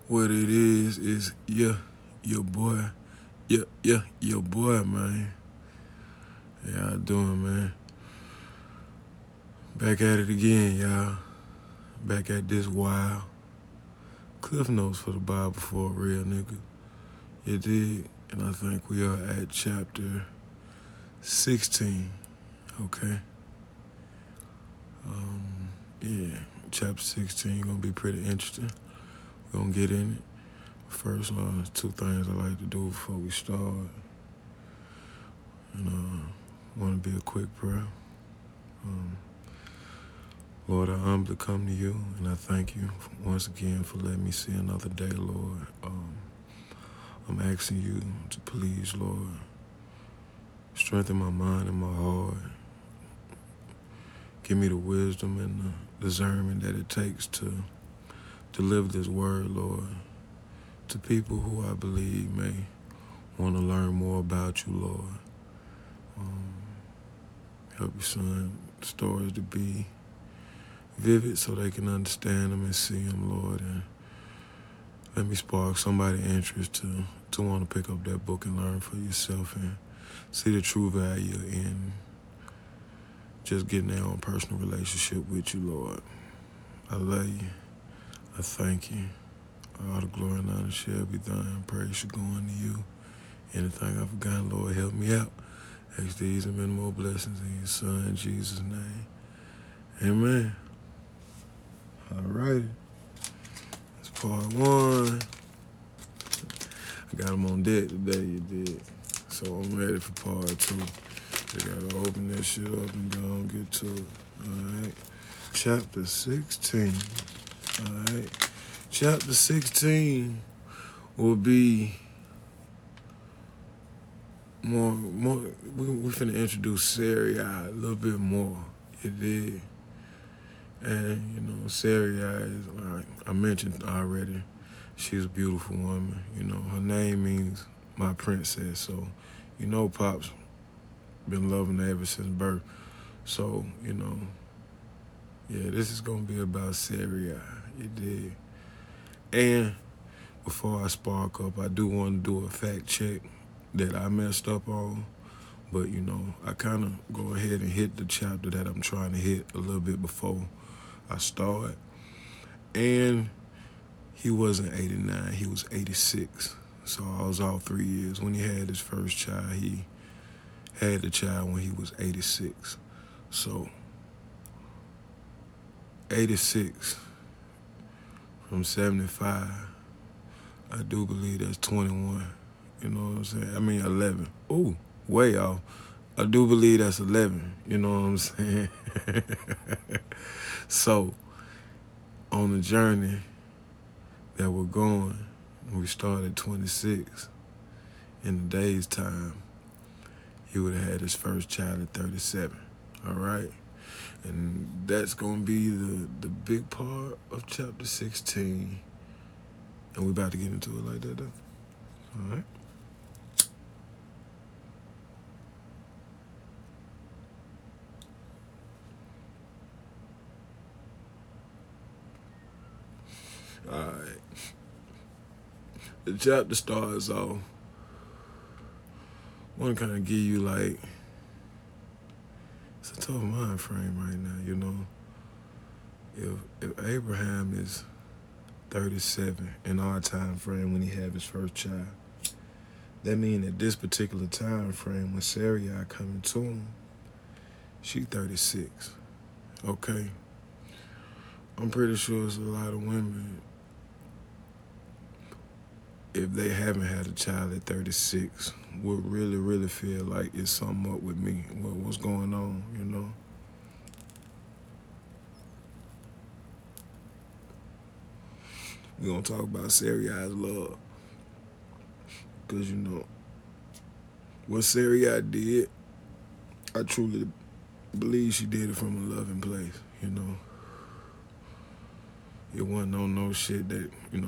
What it is your boy, your boy, man. How y'all doing, man? Back at it again, y'all. Back at this wild. Cliff notes for the Bible for a real nigga. You did, and I think we are at chapter 16. Okay. Yeah, chapter 16 gonna be pretty interesting. We're gonna get in it. First, two things I like to do before we start. And want to be a quick prayer. Lord, I humbly come to you, and I thank you once again for letting me see another day, Lord. I'm asking you to please, Lord, strengthen my mind and my heart. Give me the wisdom and the discernment that it takes to deliver this word, Lord, to people who I believe may want to learn more about you, Lord. Help your son stories to be vivid so they can understand them and see them, Lord, and let me spark somebody's interest to want to pick up that book and learn for yourself and see the true value in just getting their own personal relationship with you, Lord. I love you. I thank you. All the glory and honor shall be thine. Praise should go unto you. Anything I've forgotten, Lord, help me out. Ask these and many more blessings in your son, Jesus' name. Amen. All right. That's part one. I got them on deck today, you did. So I'm ready for part two. I gotta open this shit up and go and get to it. Alright. Chapter 16. Alright. Chapter 16 will be more we finna introduce Sarai a little bit more. You did. And, Sarai is, like I mentioned already, she's a beautiful woman. Her name means my princess. So, Pops been loving her ever since birth. So, this is going to be about Sarai. You did. And before I spark up, I do want to do a fact check that I messed up on. But, I kind of go ahead and hit the chapter that I'm trying to hit a little bit before I start. And he wasn't 89, he was 86. So I was off 3 years. When he had his first child, he had the child when he was 86. So 86 from 75, I do believe that's 21. You know what I'm saying? I mean 11. Ooh, way off. I do believe that's 11. You know what I'm saying? So on the journey that we're going, we started 26. In the day's time, he would have had his first child at 37. All right? And that's going to be the big part of chapter 16. And we about to get into it like that, though. All right? All right. The chapter starts off. I want to kind of give you, like, it's a tough mind frame right now, If Abraham is 37 in our time frame when he had his first child, that means at this particular time frame when Sarai coming to him, she 36. Okay? I'm pretty sure it's a lot of women, if they haven't had a child at 36, would really, really feel like it's something up with me. What's going on, We're going to talk about Sarai's love. Because, what Sarai did, I truly believe she did it from a loving place, It wasn't on no shit that,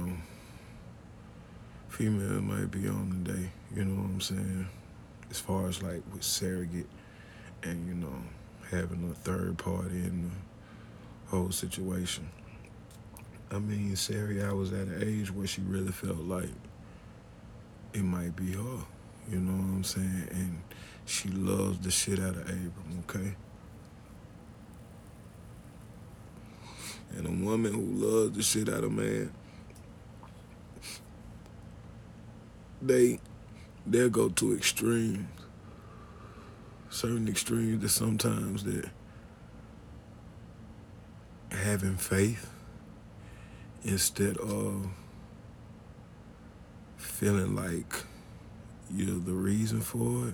female might be on today, you know what I'm saying? As far as like with surrogate and, having a third party in the whole situation. I mean, Sarai was at an age where she really felt like it might be her. You know what I'm saying? And she loves the shit out of Abram, okay? And a woman who loves the shit out of man, they'll go to extremes. Certain extremes that sometimes that having faith instead of feeling like you're the reason for it,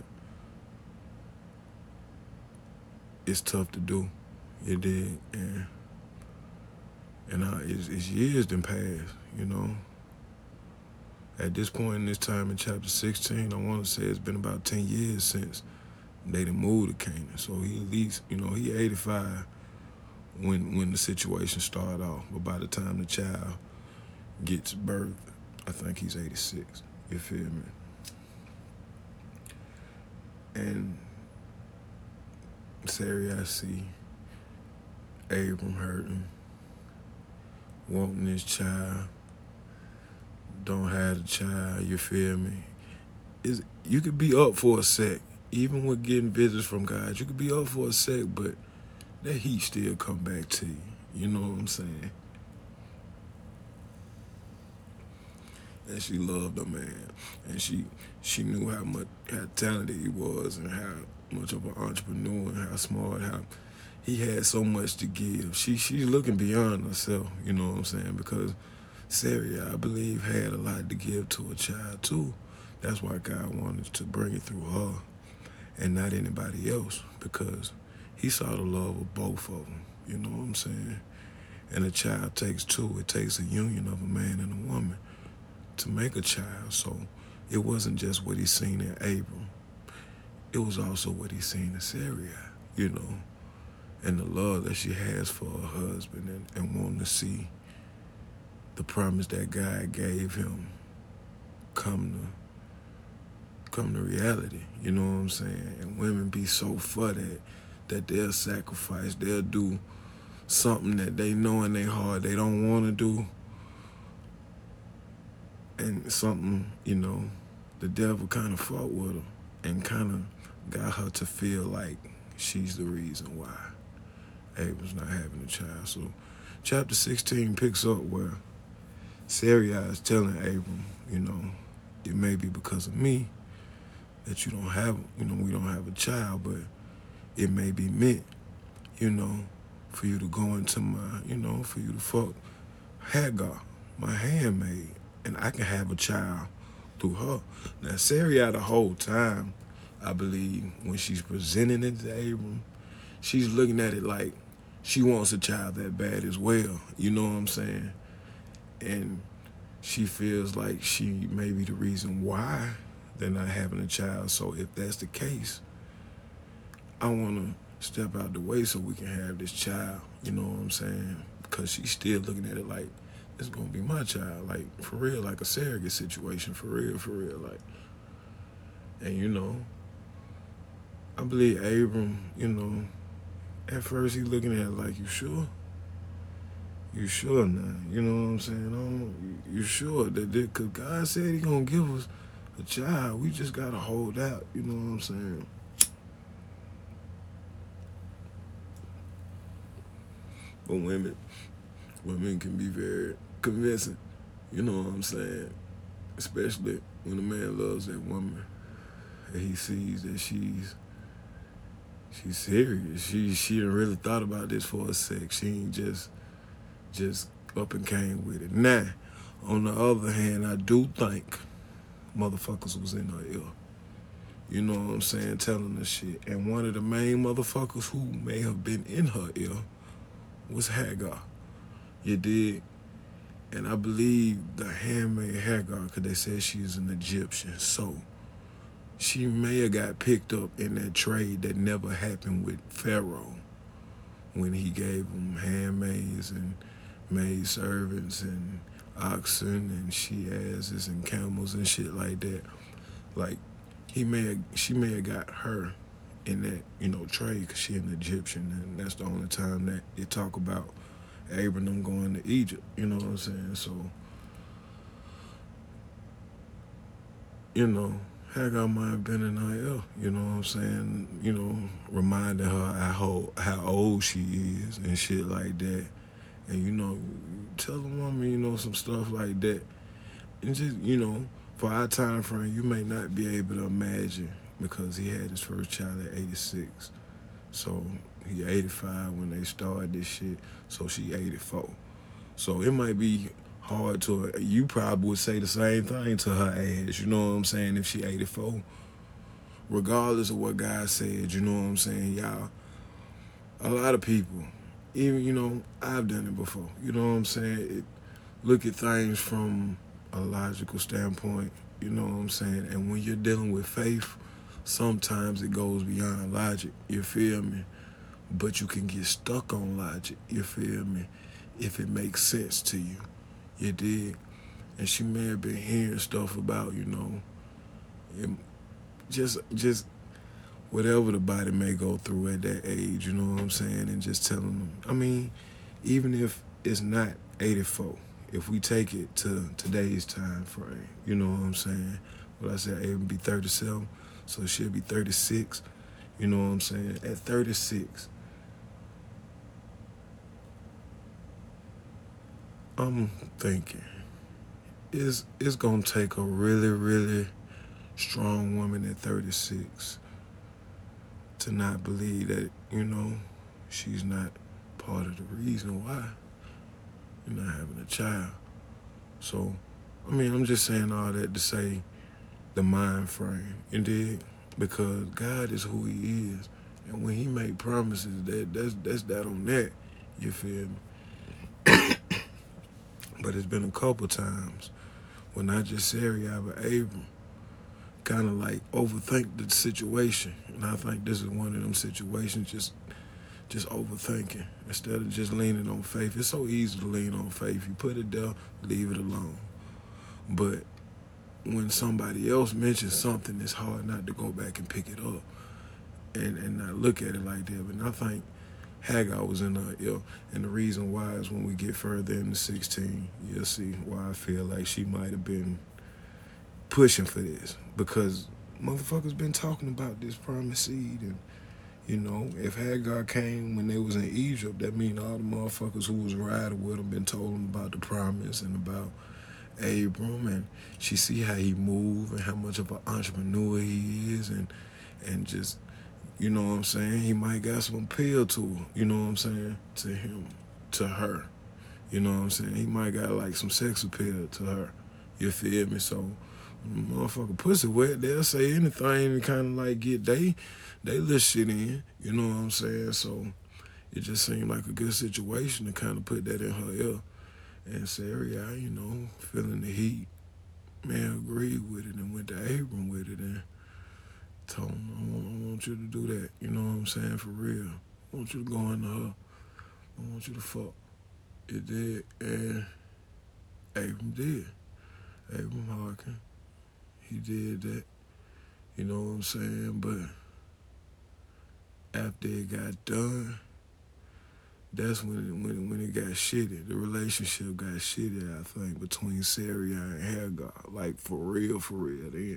it's tough to do. It did, and it's years done passed, you know. At this point in this time in chapter 16, I want to say it's been about 10 years since they done moved to Canaan. So he at least, he 85 when the situation started off. But by the time the child gets birth, I think he's 86. You feel me? And Sarai, I see Abram hurting, wanting this child, don't have the child, you feel me? You could be up for a sec, even with getting visits from God, you could be up for a sec, but that heat still come back to you. You know what I'm saying? And she loved the man, and she knew how talented he was, and how much of an entrepreneur, and how smart, how he had so much to give. She's looking beyond herself, you know what I'm saying? Because Sarai, I believe, had a lot to give to a child too. That's why God wanted to bring it through her and not anybody else, because he saw the love of both of them, you know what I'm saying? And a child takes two. It takes a union of a man and a woman to make a child. So it wasn't just what he seen in Abram. It was also what he seen in Sarai, you know, and the love that she has for her husband, and wanting to see the promise that God gave him come to reality, you know what I'm saying? And women be so for that they'll sacrifice, they'll do something that they know in their heart they don't want to do, and something, the devil kind of fought with her and kind of got her to feel like she's the reason why Abram's not having a child. So chapter 16 picks up where Sarai is telling Abram, it may be because of me that you don't have, we don't have a child, but it may be meant, for you to go into my, for you to fuck Hagar, my handmaid, and I can have a child through her. Now, Sarai, the whole time, I believe, when she's presenting it to Abram, she's looking at it like she wants a child that bad as well. You know what I'm saying? And she feels like she may be the reason why they're not having a child. So if that's the case, I want to step out the way so we can have this child. You know what I'm saying? Because she's still looking at it like, it's going to be my child. Like, for real, like a surrogate situation. For real, like. And, I believe Abram, at first he's looking at it like, you sure? You sure now? You know what I'm saying? You sure that because God said he's going to give us a child. We just got to hold out. You know what I'm saying? But women can be very convincing. You know what I'm saying? Especially when a man loves that woman and he sees that she's serious. She done really thought about this for a sec. She ain't just up and came with it. Now, on the other hand, I do think motherfuckers was in her ear. You know what I'm saying? Telling her shit. And one of the main motherfuckers who may have been in her ear was Hagar. You did? And I believe the handmaid Hagar, because they said she's an Egyptian. So she may have got picked up in that trade that never happened with Pharaoh when he gave them handmaids and maid servants and oxen and she-asses and camels and shit like that. Like, she may have got her in that, trade, because she an Egyptian, and that's the only time that they talk about Abraham going to Egypt. You know what I'm saying? So, you know, Hagar might have been in her ear, you know what I'm saying? You know, reminding her how old she is and shit like that. And, you know, tell a woman, you know, some stuff like that. And just, you know, for our time frame, you may not be able to imagine because he had his first child at 86. So he 85 when they started this shit. So she 84. So it might be hard to, you probably would say the same thing to her age, you know what I'm saying, if she 84. Regardless of what God said, you know what I'm saying, y'all. A lot of people, even, you know, I've done it before, you know what I'm saying, look at things from a logical standpoint, you know what I'm saying, and when you're dealing with faith, sometimes it goes beyond logic, you feel me? But you can get stuck on logic, you feel me? If it makes sense to you, you dig? And she may have been hearing stuff about, you know, just whatever the body may go through at that age, you know what I'm saying? And just telling them, I mean, even if it's not 84, if we take it to today's time frame, you know what I'm saying? Well, I said Ava be 37, so she'll be 36, you know what I'm saying? At 36, I'm thinking, it's gonna take a really, really strong woman at 36 to not believe that, you know, she's not part of the reason why you're not having a child. So, I mean, I'm just saying all that to say the mind frame, indeed, because God is who he is. And when he make promises, that's that on that, you feel me? But it's been a couple times when not just Sarai, but Abram kind of like overthink the situation. And I think this is one of them situations, just overthinking instead of just leaning on faith. It's so easy to lean on faith. You put it there, leave it alone. But when somebody else mentions something, it's hard not to go back and pick it up and not look at it like that. But I think Hagar was in her ear. And the reason why is when we get further into 16, you'll see why I feel like she might have been pushing for this. Because motherfuckers been talking about this promised seed. And, you know, if Hagar came when they was in Egypt, that mean all the motherfuckers who was riding with them been told them about the promise and about Abram, and she see how he move and how much of an entrepreneur he is, and just, you know what I'm saying, he might got some appeal to her, you know what I'm saying, to him, to her, you know what I'm saying, he might got like some sex appeal to her, you feel me? So motherfucker pussy wet, they'll say anything to kind of like get they little shit in, you know what I'm saying? So it just seemed like a good situation to kind of put that in her ear. And Sarai, you know, feeling the heat, man, agreed with it and went to Abram with it and told him, I want you to do that. You know what I'm saying? For real. I want you to go into her. I want you to fuck. It did. And Abram did. Abram Harkin. He did that. You know what I'm saying? But after it got done, that's when it got shitty. The relationship got shitty, I think, between Sarai and Hagar. Like, for real then.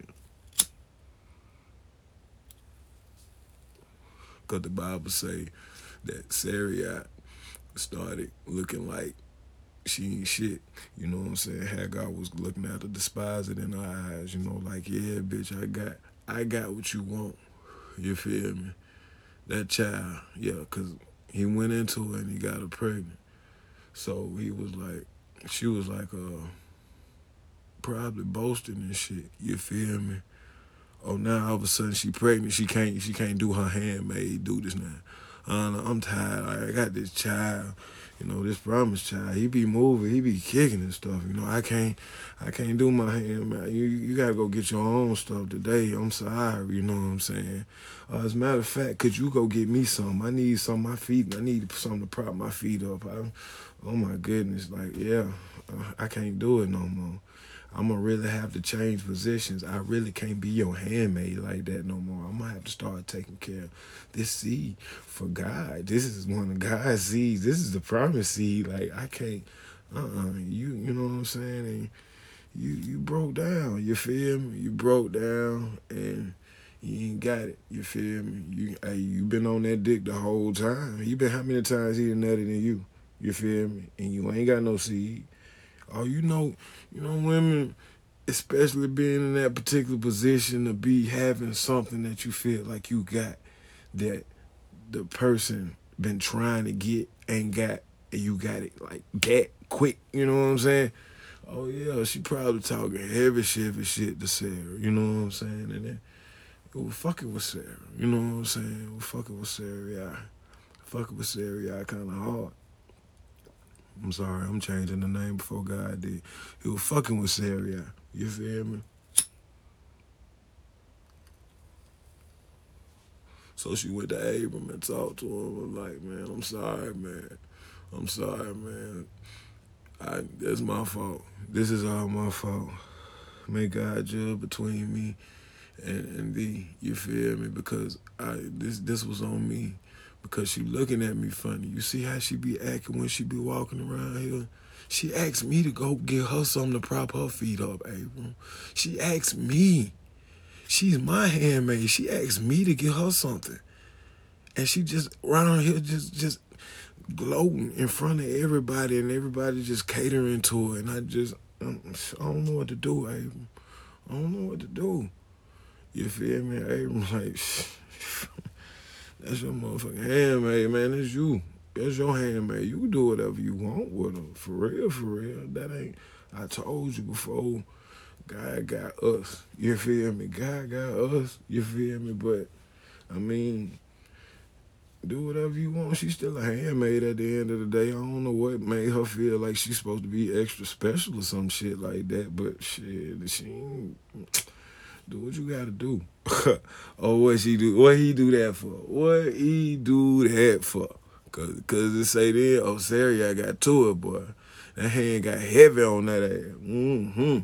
Because the Bible say that Sarai started looking like she ain't shit. You know what I'm saying? Hagar was looking at her, despised it in her eyes. You know, like, yeah, bitch, I got what you want. You feel me? That child, yeah, because he went into her and he got her pregnant. So he was like, she was like, probably boasting and shit. You feel me? Oh, now all of a sudden she pregnant. She can't do her handmaid duties now. I'm tired. I got this child, you know, this promised child. He be moving, he be kicking and stuff. You know, I can't do my handmaid. You gotta go get your own stuff today. I'm sorry. You know what I'm saying? As a matter of fact, could you go get me some? I need some. My feet. I need something to prop my feet up. Oh my goodness. Like, yeah, I can't do it no more. I'm going to really have to change positions. I really can't be your handmaid like that no more. I'm going to have to start taking care of this seed for God. This is one of God's seeds. This is the promised seed. Like, I can't, you know what I'm saying? And you broke down, you feel me? You broke down and you ain't got it, you feel me? You been on that dick the whole time. He been how many times he done nutted than you feel me? And you ain't got no seed. Oh, you know, women, especially being in that particular position to be having something that you feel like you got that the person been trying to get ain't got, and you got it like get quick, you know what I'm saying? Oh yeah, she probably talking heavy shit to Sarah, you know what I'm saying? And then it was fucking with Sarah, you know what I'm saying? It was fucking with Sarah, yeah. Fucking with Sarah, yeah, kind of hard. I'm sorry, I'm changing the name before God did. He was fucking with Sarah, you feel me? So she went to Abram and talked to him. I'm like, man, I'm sorry, man. I'm sorry, man. That's my fault. This is all my fault. May God judge between me and thee. You feel me? Because this was on me. Because she looking at me funny. You see how she be acting when she be walking around here? She asked me to go get her something to prop her feet up, Abram. She asked me. She's my handmaid. She asked me to get her something. And she just around here just gloating in front of everybody and everybody just catering to her. And I don't know what to do, Abram. I don't know what to do. You feel me? Abram's like, that's your motherfucking handmaid, man. That's you. That's your handmaid. You can do whatever you want with her. For real, for real. That ain't, I told you before, God got us. You feel me? God got us. You feel me? But, I mean, do whatever you want. She's still a handmaid at the end of the day. I don't know what made her feel like she's supposed to be extra special or some shit like that. But, shit, she ain't... Do what you gotta do. Oh, what he do that for? What he do that for? Cause it say there, oh, Sarah, I got to it, boy. That hand got heavy on that ass. Mm-hmm.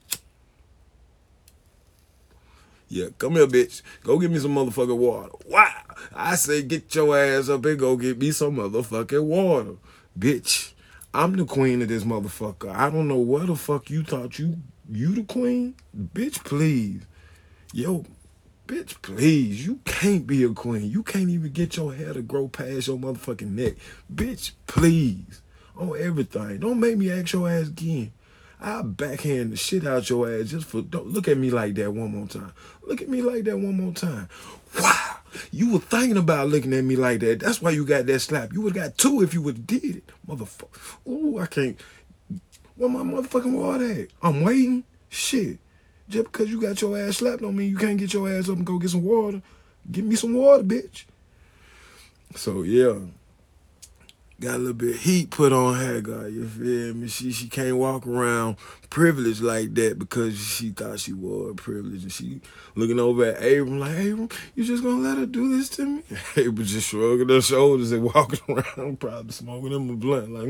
Yeah, come here, bitch. Go get me some motherfucking water. Wow. I say get your ass up and go get me some motherfucking water. Bitch, I'm the queen of this motherfucker. I don't know what the fuck you thought you the queen? Bitch, please. Yo, bitch, please. You can't be a queen. You can't even get your hair to grow past your motherfucking neck. Bitch, please. On everything. Don't make me ask your ass again. I'll backhand the shit out your ass just for... Don't look at me like that one more time. Look at me like that one more time. Wow. You were thinking about looking at me like that. That's why you got that slap. You would have got 2 if you would have did it. Motherfucker. Ooh, I can't... Where my motherfucking water at? I'm waiting. Shit. Just because you got your ass slapped don't mean you can't get your ass up and go get some water. Give me some water, bitch. So, yeah. Got a little bit of heat put on Hagar, you feel me? She can't walk around privileged like that because she thought she was privileged. And she looking over at Abram like, Abram, you just gonna let her do this to me? Abram just shrugging her shoulders and walking around, probably smoking him a blunt like,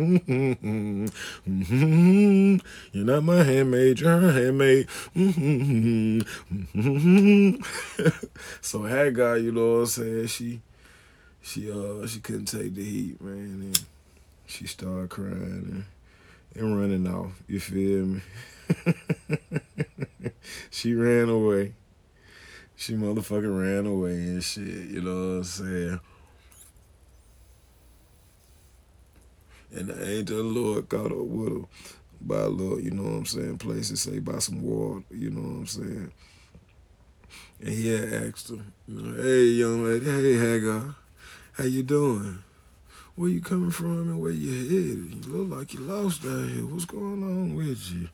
you're not my handmaid, you're her handmaid. So Hagar, you know what I'm saying, she couldn't take the heat, man, and she started crying and running off. You feel me? She ran away. She motherfucking ran away and shit. You know what I'm saying? And the angel of the Lord caught up with her by a little, you know what I'm saying, places say by some water. You know what I'm saying? And he had asked her, you know, hey, young lady, hey, Hagar. How you doing? Where you coming from and where you headed? You look like you lost out here. What's going on with you?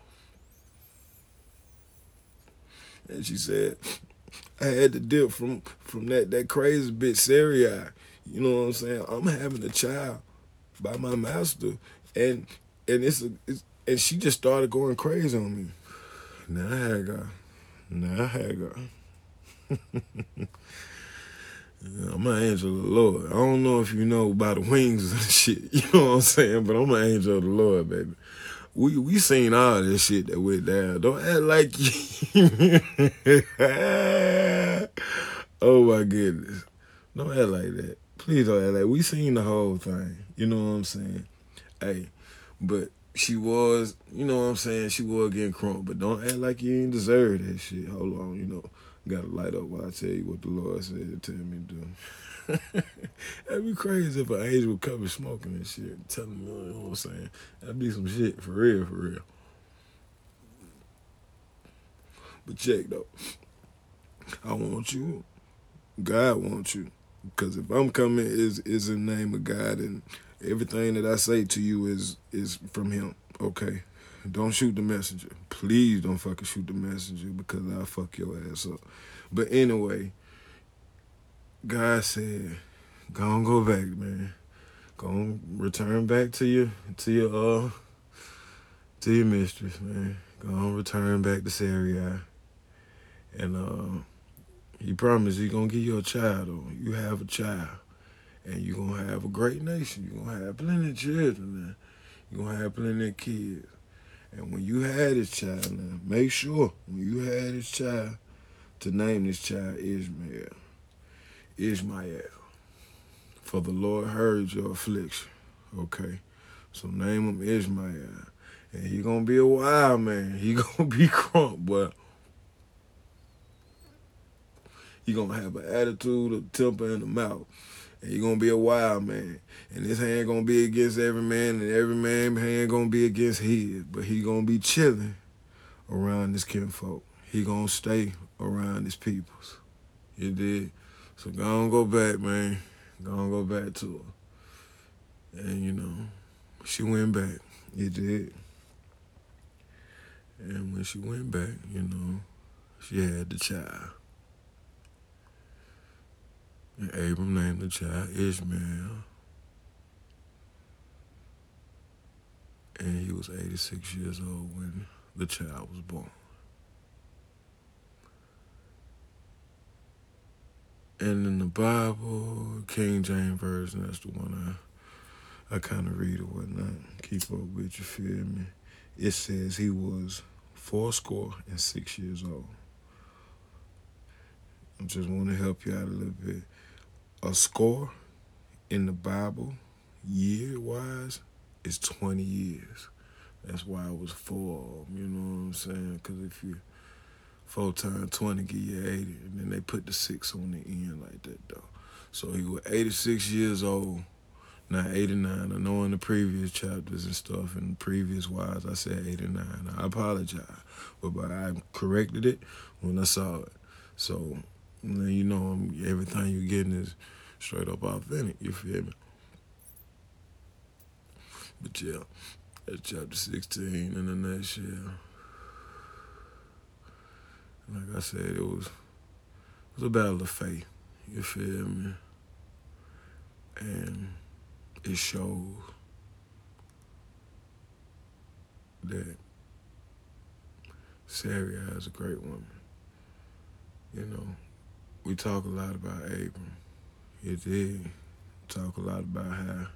And she said, I had to dip from that crazy bitch Sarai. You know what I'm saying? I'm having a child by my master, and and she just started going crazy on me. Now Hagar. I'm an angel of the Lord. I don't know if you know about the wings and shit, you know what I'm saying, but I'm an angel of the Lord, baby. we seen all this shit that went down. Don't act like you. Oh my goodness. Don't act like that. Please don't act like we seen the whole thing. You know what I'm saying? Hey, but she was, you know what I'm saying, she was getting crunk, but don't act like you ain't deserve that shit. Hold on, gotta light up while I tell you what the Lord said to tell me to do. That'd be crazy if an angel would come and smoking and shit, telling me, you know what I'm saying? That'd be some shit, for real, for real. But check though, I want you, God wants you. Because if I'm coming is in the name of God, and everything that I say to you is from him, okay? Don't shoot the messenger. Please don't fucking shoot the messenger because I'll fuck your ass up. But anyway, God said, go on, go back, man. Go on, return back to your mistress, man. Go on, return back to Sarai. And he promised he gonna give you a child, though. You have a child. And you're gonna have a great nation. You're gonna have plenty of children, man. You're gonna have plenty of kids. And when you had this child now, make sure when you had this child to name this child Ishmael. Ishmael. For the Lord heard your affliction. Okay? So name him Ishmael. And he gonna be a wild man. He gonna be crunk, but he gonna have an attitude, a temper, and a mouth. And he gonna be a wild man. And his hand gonna be against every man, and every man's hand gonna be against his. But he gonna be chilling around his kinfolk. He gonna stay around his peoples. You did. So go on, go back, man. Go on, go back to her. And she went back. You did. And when she went back, she had the child. And Abram named the child Ishmael. And he was 86 years old when the child was born. And in the Bible, King James Version, that's the one I kind of read or whatnot, keep up with, you feel me? It says he was 86 years old. I just want to help you out a little bit. A score in the Bible, year-wise, is 20 years. That's why it was 4, you know what I'm saying? Because if you 4 times 20 give you 80, and then they put the 6 on the end like that, though. So he was 86 years old, not 89. I know in the previous chapters and stuff, and the previous wise, I said 89. I apologize, but I corrected it when I saw it. So, everything you're getting is straight up authentic, you feel me? But yeah, that's chapter 16 in a nutshell. Like I said, it was a battle of faith, you feel me? And it shows that Sarai is a great woman. We talk a lot about Abram. It did talk a lot about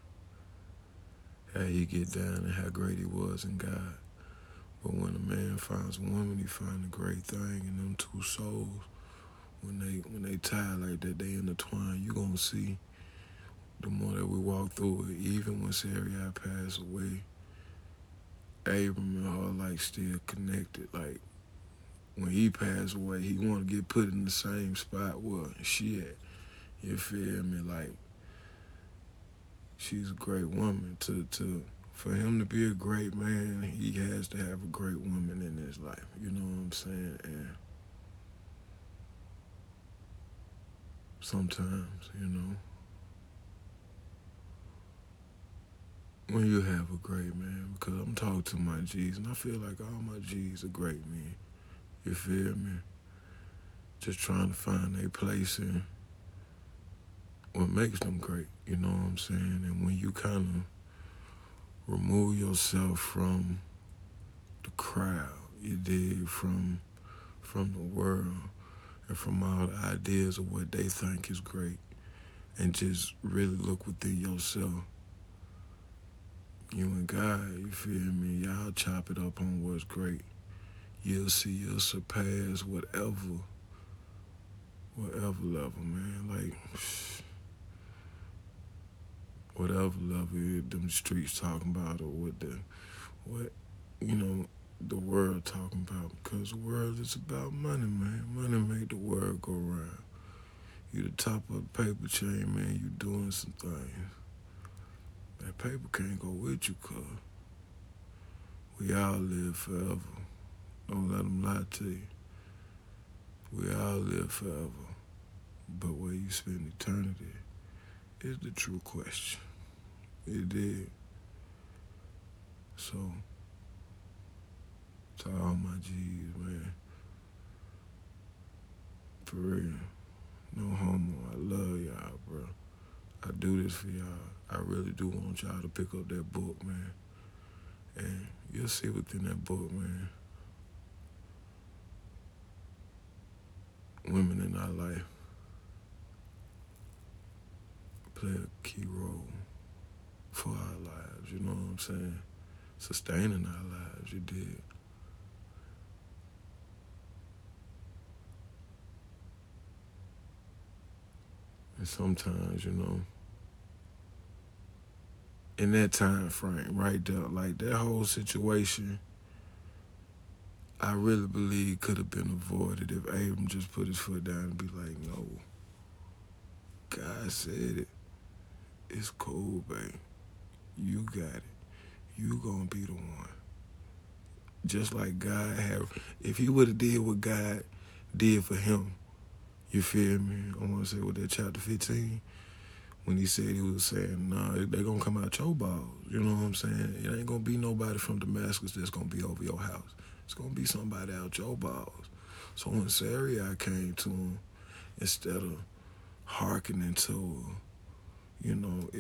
how he get down and how great he was in God. But when a man finds a woman, he finds a great thing, and them two souls, when they tie like that, they intertwine. You gonna see the more that we walk through it, even when Sarai passed away, Abram and her still connected. Like when he passed away, he wanted to get put in the same spot where she at. You feel me? Like she's a great woman. For him to be a great man, he has to have a great woman in his life. You know what I'm saying? And sometimes, when you have a great man, because I'm talking to my G's, and I feel like all my G's are great men. You feel me? Just trying to find their place in what makes them great. You know what I'm saying? And when you kind of remove yourself from the crowd, you did, from the world, and from all the ideas of what they think is great, and just really look within yourself, You and God, you feel me? Y'all chop it up on what's great. You'll see you'll surpass whatever level, man. Like, whatever level them streets talking about or what the world talking about. Because the world is about money, man. Money make the world go round. You the top of the paper chain, man. You doing some things. That paper can't go with you, cuz we all live forever. Don't let them lie to you. We all live forever. But where you spend eternity is the true question. It did. So, to all my G's, man, for real, no homo. I love y'all, bro. I do this for y'all. I really do want y'all to pick up that book, man. And you'll see within that book, man, women in our life play a key role for our lives, you know what I'm saying? Sustaining our lives, you did. And sometimes, in that time frame right there, like that whole situation, I really believe could have been avoided if Abram just put his foot down and be like, no, God said it. It's cool, babe. You got it. You gonna be the one. Just like God had, if he would have did what God did for him, you feel me? I want to say with that chapter 15, when he said, he was saying, nah, they gonna come out your balls. You know what I'm saying? It ain't gonna be nobody from Damascus that's gonna be over your house. It's gonna be somebody out your balls. So when Sarai came to him, instead of hearkening to her,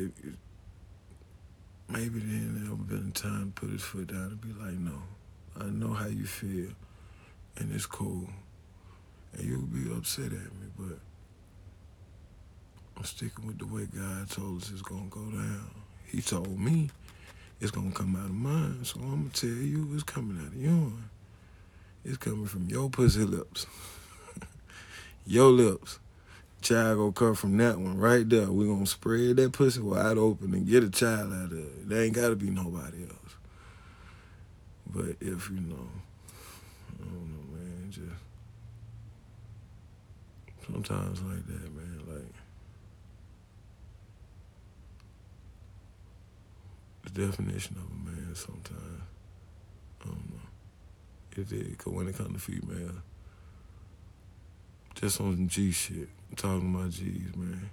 maybe then there would have been time to put his foot down and be like, no, I know how you feel, and it's cool. And you'll be upset at me, but I'm sticking with the way God told us it's gonna go down. He told me it's gonna come out of mine, so I'm gonna tell you it's coming out of yours. It's coming from your pussy lips. Your lips. Child gonna come from that one right there. We gonna spread that pussy wide open and get a child out of it. There ain't gotta be nobody else. But if I don't know, man, just sometimes like that, man, like the definition of a man sometimes, I don't know. It is, because when it comes to female, just on some G shit, I'm talking about G's, man.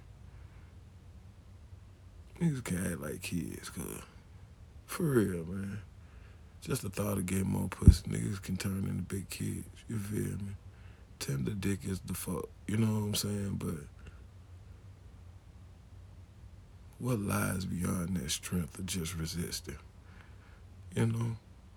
Niggas can't act like kids, cuz. For real, man. Just the thought of getting more pussy, niggas can turn into big kids. You feel me? Tender dick is the fuck. You know what I'm saying? But what lies beyond that strength of just resisting? You know?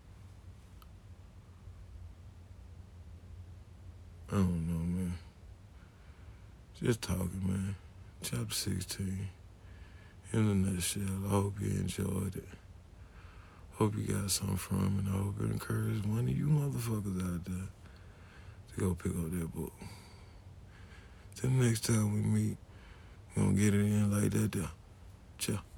I don't know, man. Just talking, man. Chapter 16. In a nutshell, I hope you enjoyed it. Hope you got something from it, and I hope it encouraged one of you motherfuckers out there to go pick up that book. Till the next time we meet, we gonna get it in like that there. Ciao.